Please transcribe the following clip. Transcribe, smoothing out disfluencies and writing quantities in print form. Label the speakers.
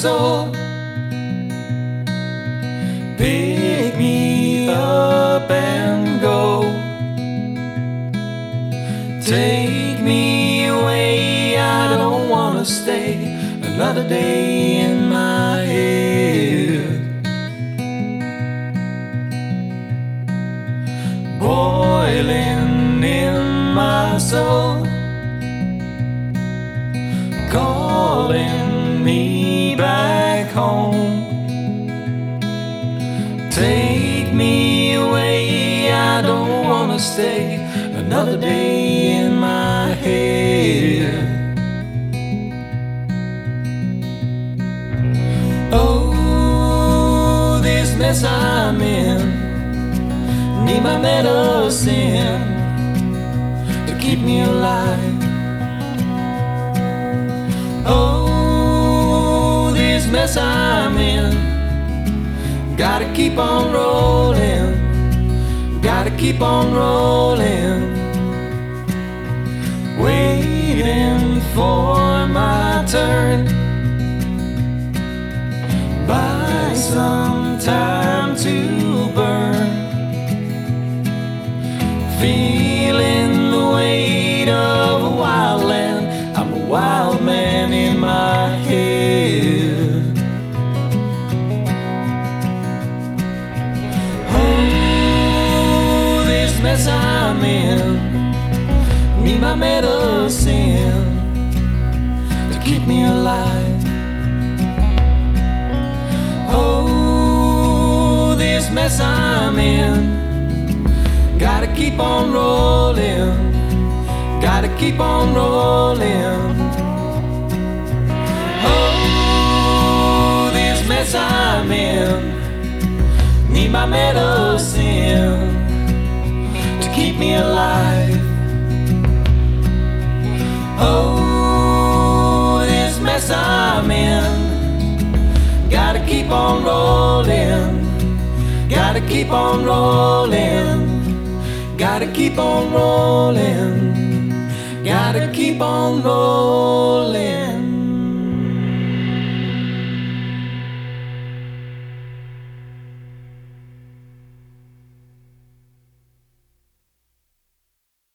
Speaker 1: soul. Pick me up and go. Take me away, I don't wanna stay another day in my head. Boiling in my soul, calling me back home. Take me away, I don't wanna stay another day in my head. Oh, this mess I'm in, need my medicine to keep me alive. Oh, this mess I'm in, gotta keep on rolling, gotta keep on rolling, waiting for my turn. Buy some time to burn, feeling the weight of a wild land. I'm a wild man in my head. Oh, this mess I'm in, need my medicine to keep me alive. Oh, this mess I'm in, gotta keep on rolling, gotta keep on rolling. Oh, this mess I'm in, need my medicine to keep me alive. Oh, this mess I'm in, gotta keep on rolling, gotta keep on rolling, gotta keep on rolling, gotta keep on rolling.